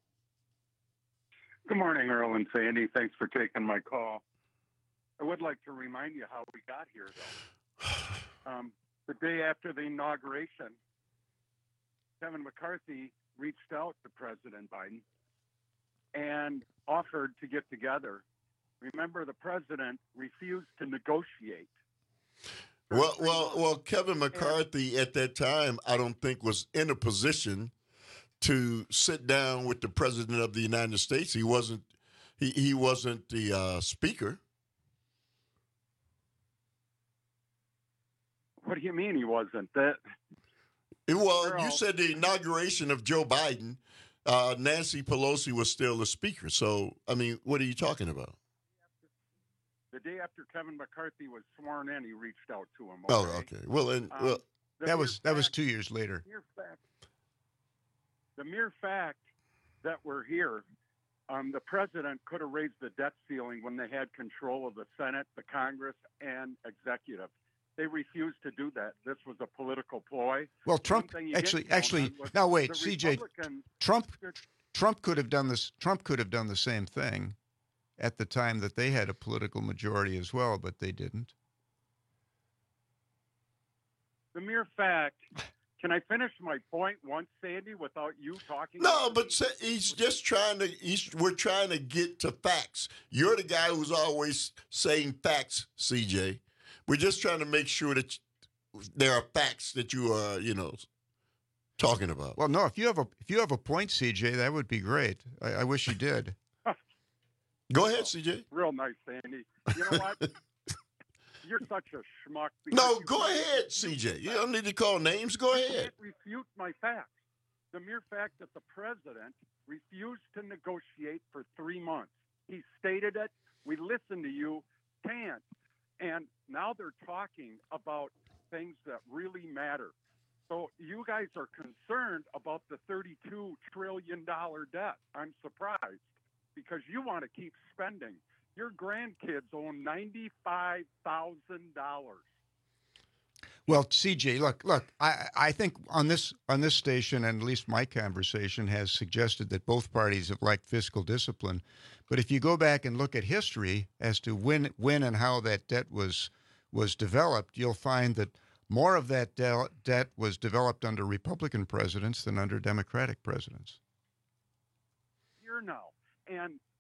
Good morning, Earl and Sandy. Thanks for taking my call. I would like to remind you how we got here, though. Um, the day after the inauguration, Kevin McCarthy reached out to President Biden and offered to get together. Remember, the president refused to negotiate. Well, well, well, Kevin McCarthy at that time, I don't think was in a position to sit down with the president of the United States. He wasn't. He he wasn't the uh, speaker. What do you mean he wasn't? That. Well, you said the inauguration of Joe Biden, uh, Nancy Pelosi was still the speaker. So, I mean, what are you talking about? The day after Kevin McCarthy was sworn in, he reached out to him. Okay? Oh, okay. Well, and um, well, that was that fact, was two years later. Mere fact, the mere fact that we're here, um, the president could have raised the debt ceiling when they had control of the Senate, the Congress, and executive. They refused to do that. This was a political ploy. Well, Trump actually, actually, now wait, C J, Trump, Trump could have done this. Trump could have done the same thing at the time that they had a political majority as well, but they didn't. The mere fact. Can I finish my point once, Sandy, without you talking? No, but he's just trying to. He's, we're trying to get to facts. You're the guy who's always saying facts, C J. We're just trying to make sure that there are facts that you are, you know, talking about. Well, no, if you have a if you have a point, C J, that would be great. I, I wish you did. Go ahead, C J. Real nice, Sandy. You know what? You're such a schmuck. No, go ahead, C J. You don't need to call names. Go ahead. You can't refute my facts. The mere fact that the president refused to negotiate for three months. He stated it. We listened to you. Can't. And now they're talking about things that really matter. So you guys are concerned about the thirty-two trillion dollars debt. I'm surprised because you want to keep spending. Your grandkids own ninety-five thousand dollars. Well, C J, look, look. I, I think on this on this station, and at least my conversation has suggested that both parties have liked fiscal discipline. But if you go back and look at history as to when when and how that debt was was developed, you'll find that more of that de- debt was developed under Republican presidents than under Democratic presidents. Here now, and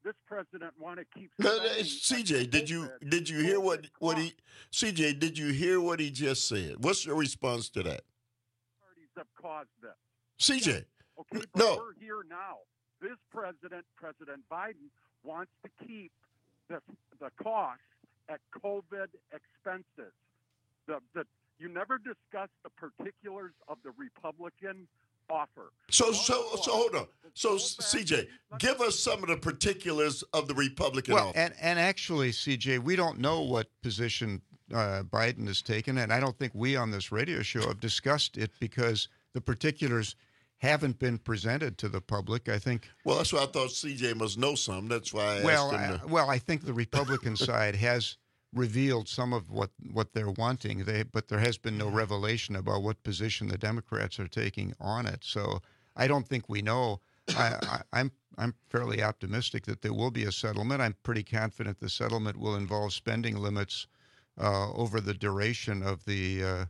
this president want to keep. No, no, C J, did you did you hear what what he C J? Did you hear what he just said? What's your response to that? Parties have caused this. C J, okay, but no. we're here now. This president, President Biden, wants to keep the the cost at COVID expenses. The the you never discuss the particulars of the Republican offer. So, so, so hold on. So, C J, give us some of the particulars of the Republican well, offer. and and actually, C J, we don't know what position uh, Biden has taken, and I don't think we on this radio show have discussed it because the particulars haven't been presented to the public. I think. Well, that's why I thought C J must know some. That's why I well, asked him. I, well, I think the Republican side has revealed some of what, what they're wanting, they, but there has been no revelation about what position the Democrats are taking on it. So I don't think we know. I, I, I'm I'm fairly optimistic that there will be a settlement. I'm pretty confident the settlement will involve spending limits uh, over the duration of the uh,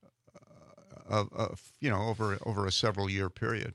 of, of you know over over a several year period.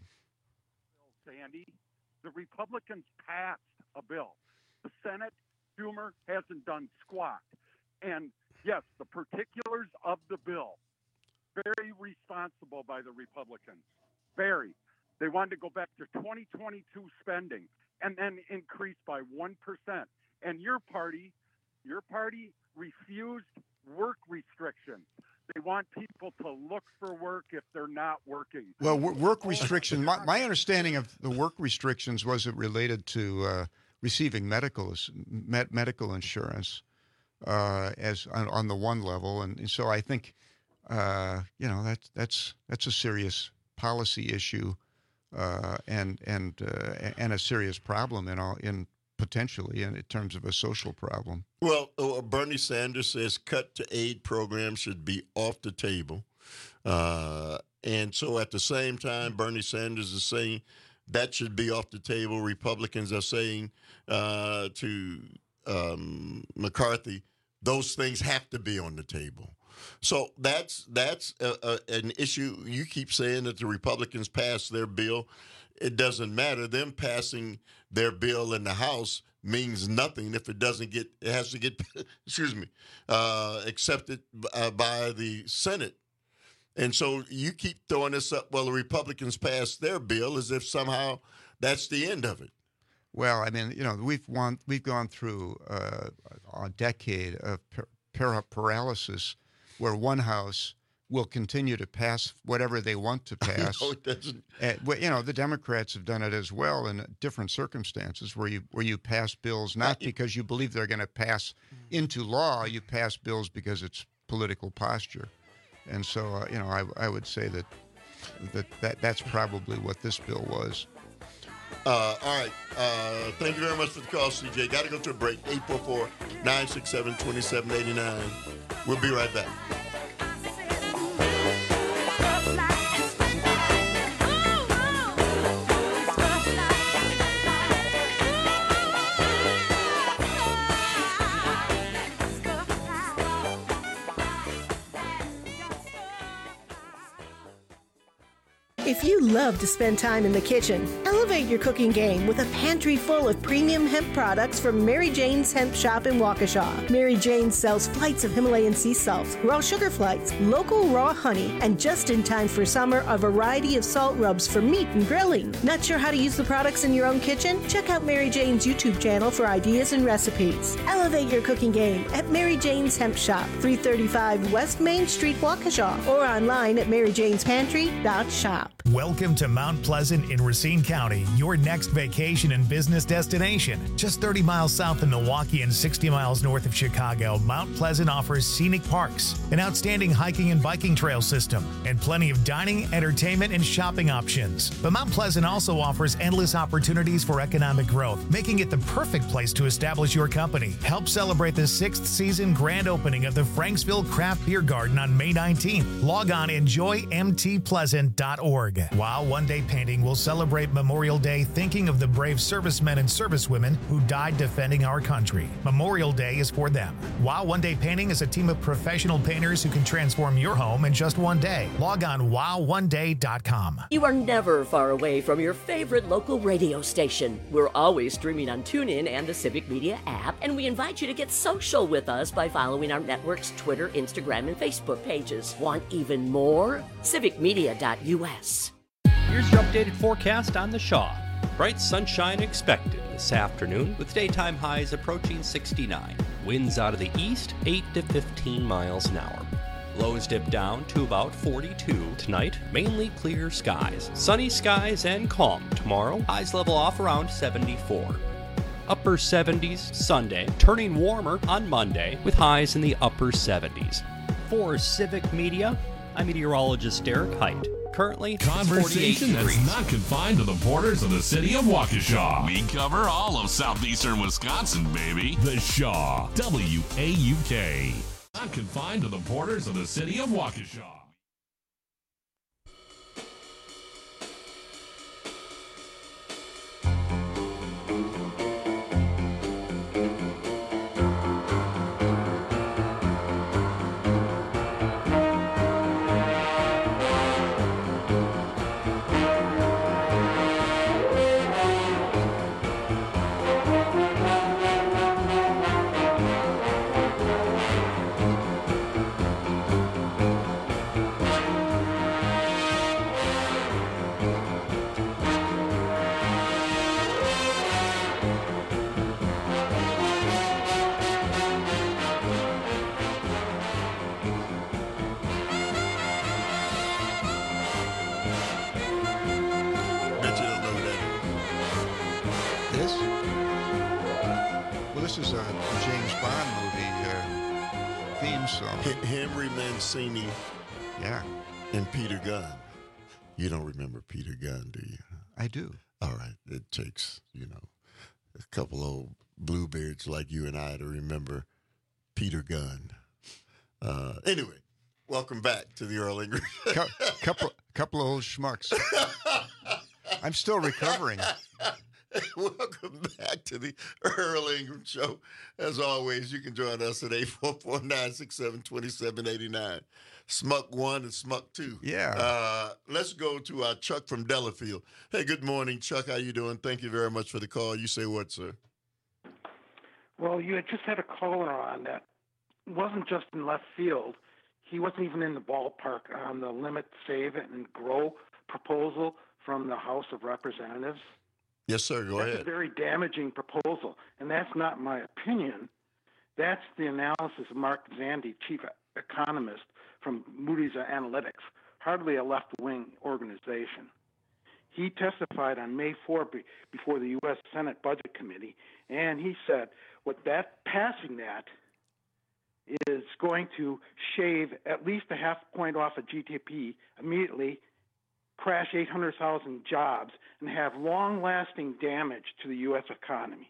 Sandy, the Republicans passed a bill. The Senate, Schumer, hasn't done squat. And yes, the particulars of the bill, very responsible by the Republicans. Very. They wanted to go back to twenty twenty-two spending and then increase by one percent. And your party, your party refused work restrictions. They want people to look for work if they're not working. Well, work restrictions, my, my understanding of the work restrictions was it related to uh, receiving medical med, medical insurance uh, as on, on the one level, and so I think uh, you know that's that's that's a serious policy issue uh, and and uh, and a serious problem in all in potentially in terms of a social problem. Well, uh, Bernie Sanders says cut to aid programs should be off the table, uh, and so at the same time, Bernie Sanders is saying that should be off the table. Republicans are saying uh, to um, McCarthy, those things have to be on the table. So that's that's a, a, an issue. You keep saying that the Republicans passed their bill. It doesn't matter. Them passing their bill in the House means nothing if it doesn't get. It has to get, excuse me, uh, accepted uh, by the Senate. And so you keep throwing this up. Well, the Republicans passed their bill as if somehow that's the end of it. Well, I mean, you know, we've won, we've gone through uh, a decade of par- paralysis, where one house will continue to pass whatever they want to pass. No, it doesn't. And, well, you know, the Democrats have done it as well in different circumstances, where you where you pass bills not because you believe they're going to pass into law. You pass bills because it's political posture. And so, uh, you know, I, I would say that, that that that's probably what this bill was. Uh, all right. Uh, thank you very much for the call, C J. Got to go to a break. eight four four, nine six seven, two seven eight nine. We'll be right back. If you love to spend time in the kitchen, elevate your cooking game with a pantry full of premium hemp products from Mary Jane's Hemp Shop in Waukesha. Mary Jane sells flights of Himalayan sea salt, raw sugar flights, local raw honey, and just in time for summer, a variety of salt rubs for meat and grilling. Not sure how to use the products in your own kitchen? Check out Mary Jane's YouTube channel for ideas and recipes. Elevate your cooking game at Mary Jane's Hemp Shop, three thirty-five West Main Street, Waukesha, or online at mary janes pantry dot shop. Welcome to Mount Pleasant in Racine County, your next vacation and business destination. Just thirty miles south of Milwaukee and sixty miles north of Chicago, Mount Pleasant offers scenic parks, an outstanding hiking and biking trail system, and plenty of dining, entertainment, and shopping options. But Mount Pleasant also offers endless opportunities for economic growth, making it the perfect place to establish your company. Help celebrate the sixth season grand opening of the Franksville Craft Beer Garden on May nineteenth. Log on enjoy m t pleasant dot org. org. Wow One Day Painting will celebrate Memorial Day thinking of the brave servicemen and servicewomen who died defending our country. Memorial Day is for them. Wow One Day Painting is a team of professional painters who can transform your home in just one day. Log on wow one day dot com. You are never far away from your favorite local radio station. We're always streaming on TuneIn and the Civic Media app, and we invite you to get social with us by following our network's Twitter, Instagram, and Facebook pages. Want even more? civic media dot u s. Here's your updated forecast on the Shaw. Bright sunshine expected this afternoon with daytime highs approaching sixty-nine. Winds out of the east, eight to fifteen miles an hour. Lows dip down to about forty-two tonight, mainly clear skies. Sunny skies and calm tomorrow. Highs level off around seventy-four. Upper seventies Sunday, turning warmer on Monday with highs in the upper seventies. For Civic Media, I'm meteorologist Derek Height. Currently, conversation that's not confined to the borders of the city of Waukesha. We cover all of southeastern Wisconsin, baby. The Shaw, W A U K. Not confined to the borders of the city of Waukesha. This is a James Bond movie uh, theme song. H- Henry Mancini. Yeah. And Peter Gunn. You don't remember Peter Gunn, do you? I do. All right. It takes, you know, a couple old bluebeards like you and I to remember Peter Gunn. Uh, anyway, welcome back to the Earl Ingram. Co- couple, couple of old schmucks. I'm still recovering. Welcome back to the Earl Ingram Show. As always, you can join us at eight four four, nine six seven, two seven eight nine. Smuck one and Smuck two. Yeah. Uh, let's go to our Chuck from Delafield. Hey, good morning, Chuck. How you doing? Thank you very much for the call. You say what, sir? Well, you had just had a caller on that wasn't just in left field. He wasn't even in the ballpark on the limit, save it, and grow proposal from the House of Representatives. Yes, sir. Go that's ahead. That's a very damaging proposal, and that's not my opinion. That's the analysis of Mark Zandi, chief economist from Moody's Analytics, hardly a left-wing organization. He testified on May fourth before the U S Senate Budget Committee, and he said what that passing that is going to shave at least a half point off of G D P immediately, crash eight hundred thousand jobs, and have long-lasting damage to the U S economy.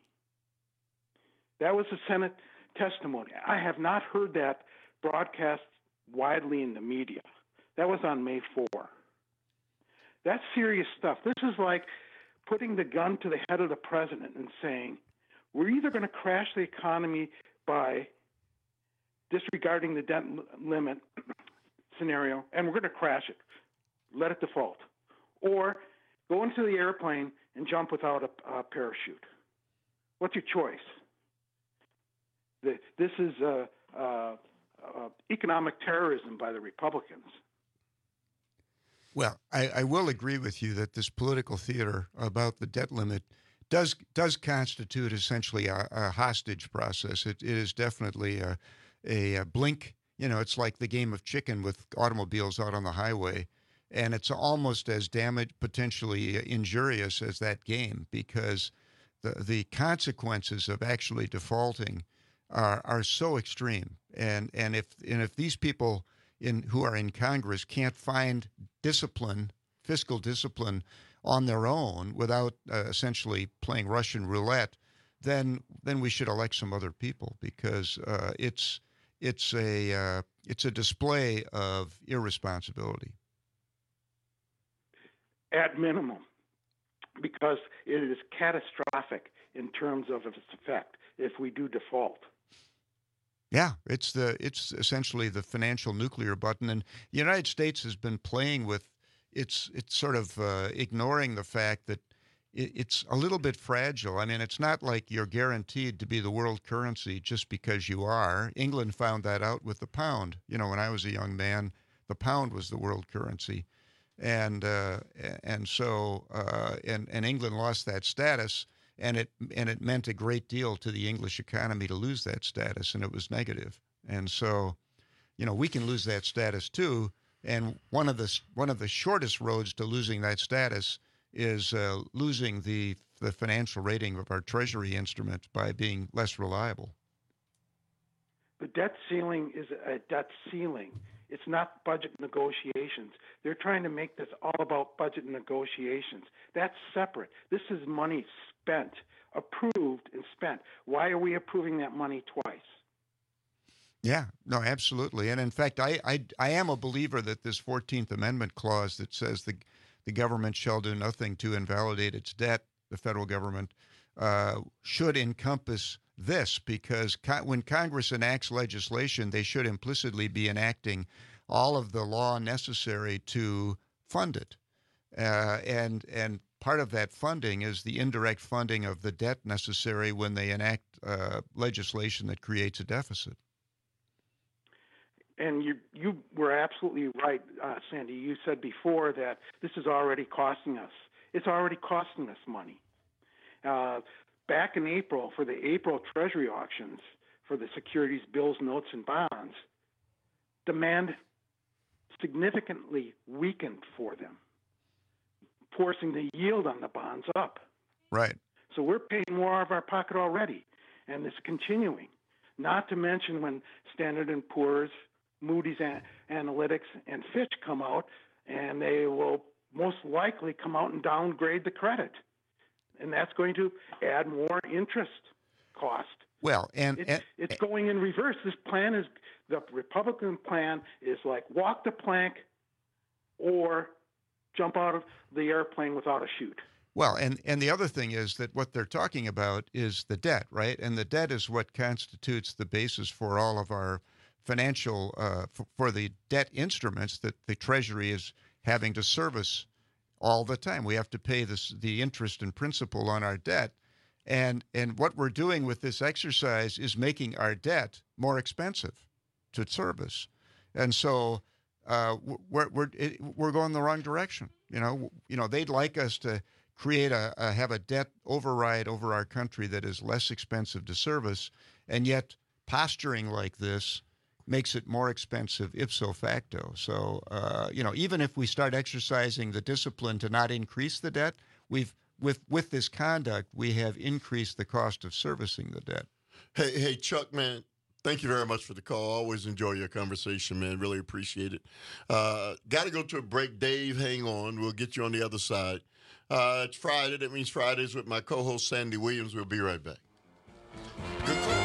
That was the Senate testimony. I have not heard that broadcast widely in the media. That was on May fourth. That's serious stuff. This is like putting the gun to the head of the president and saying, we're either going to crash the economy by disregarding the debt limit scenario, and we're going to crash it. Let it default. Or go into the airplane and jump without a, a parachute. What's your choice? The, this is uh, uh, uh, economic terrorism by the Republicans. Well, I, I will agree with you that this political theater about the debt limit does does constitute essentially a, a hostage process. It, it is definitely a, a, a blink. You know, it's like the game of chicken with automobiles out on the highway. And it's almost as damage, potentially injurious as that game, because the the consequences of actually defaulting are are so extreme. And and if and if these people in who are in Congress can't find discipline, fiscal discipline on their own without uh, essentially playing Russian roulette, then then we should elect some other people, because uh, it's it's a uh, it's a display of irresponsibility. at minimum, because it is catastrophic in terms of its effect if we do default. Yeah, it's the it's essentially the financial nuclear button, and the United States has been playing with it's it's sort of uh, ignoring the fact that it, it's a little bit fragile. I mean, it's not like you're guaranteed to be the world currency just because you are. England found that out with the pound. You know, when I was a young man, the pound was the world currency, and uh, and so uh, and and England lost that status. And it and it meant a great deal to the English economy to lose that status, and it was negative. And so, you know, we can lose that status too. And one of the one of the shortest roads to losing that status is uh, losing the the financial rating of our Treasury instrument by being less reliable. The debt ceiling is a debt ceiling. It's not budget negotiations. They're trying to make this all about budget negotiations. That's separate. This is money spent, approved and spent. Why are we approving that money twice? Yeah, no, absolutely. And in fact, I, I, I am a believer that this fourteenth Amendment clause that says the, the government shall do nothing to invalidate its debt, the federal government, uh, should encompass this, because co- when Congress enacts legislation, they should implicitly be enacting all of the law necessary to fund it. Uh, and and part of that funding is the indirect funding of the debt necessary when they enact uh, legislation that creates a deficit. And you you were absolutely right, uh, Sandy. You said before that this is already costing us. It's already costing us money. Uh, back in April, for the April Treasury auctions for the securities, bills, notes, and bonds, demand significantly weakened for them, forcing the yield on the bonds up. Right. So we're paying more out of our pocket already, and it's continuing. Not to mention when Standard and Poor's, Moody's An- Analytics, and Fitch come out, and they will most likely come out and downgrade the credit. And that's going to add more interest cost. Well, and, it's, and it's going in reverse. This plan is, the Republican plan is like walk the plank or jump out of the airplane without a chute. Well, and, and the other thing is that what they're talking about is the debt, right? And the debt is what constitutes the basis for all of our financial, uh, for, for the debt instruments that the Treasury is having to service all the time. We have to pay this, the interest and principal on our debt. And and what we're doing with this exercise is making our debt more expensive to service. And so uh, we're we're we're going the wrong direction. You know, you know, they'd like us to create a, a have a debt override over our country that is less expensive to service, and yet posturing like this makes it more expensive ipso facto. So, uh, you know, even if we start exercising the discipline to not increase the debt, we've with with this conduct, we have increased the cost of servicing the debt. Hey, hey, Chuck, man, thank you very much for the call. Always enjoy your conversation, man. Really appreciate it. Uh, Got to go to a break. Dave, hang on. We'll get you on the other side. Uh, it's Friday. That means Fridays with my co-host, Sandy Williams. We'll be right back. Good call.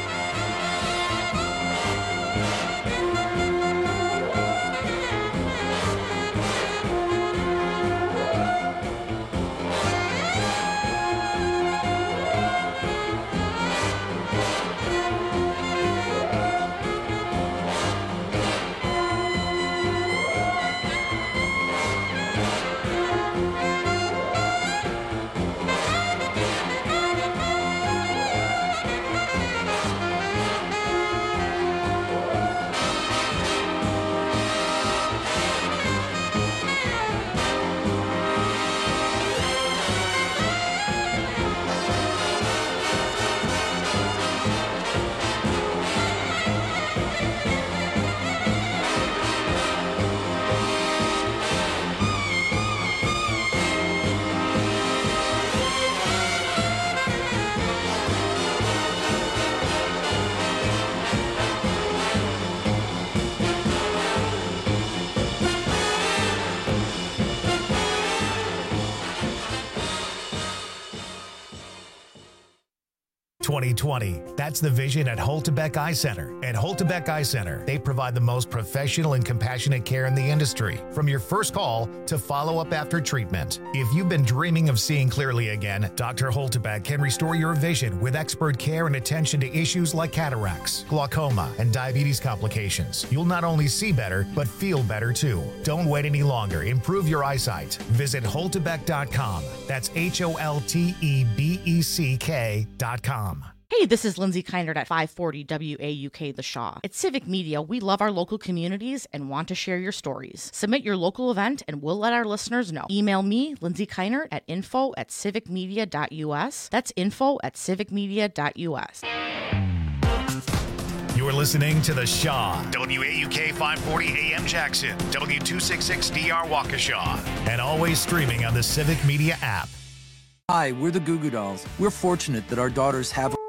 twenty twenty. That's the vision at Holtebeck Eye Center. At Holtebeck Eye Center, they provide the most professional and compassionate care in the industry, from your first call to follow-up after treatment. If you've been dreaming of seeing clearly again, Doctor Holtebeck can restore your vision with expert care and attention to issues like cataracts, glaucoma, and diabetes complications. You'll not only see better, but feel better too. Don't wait any longer. Improve your eyesight. Visit holtebeck dot com. That's H O L T E B E C K dot com. Hey, this is Lindsay Keinert at five forty W A U K The Shaw. At Civic Media, we love our local communities and want to share your stories. Submit your local event and we'll let our listeners know. Email me, Lindsay Keinert, at info at civicmedia dot U S. That's info at civicmedia dot U S. You're listening to The Shaw, W A U K five forty A M Jackson, W two sixty-six D R Waukesha, and always streaming on the Civic Media app. Hi, we're the Goo Goo Dolls. We're fortunate that our daughters have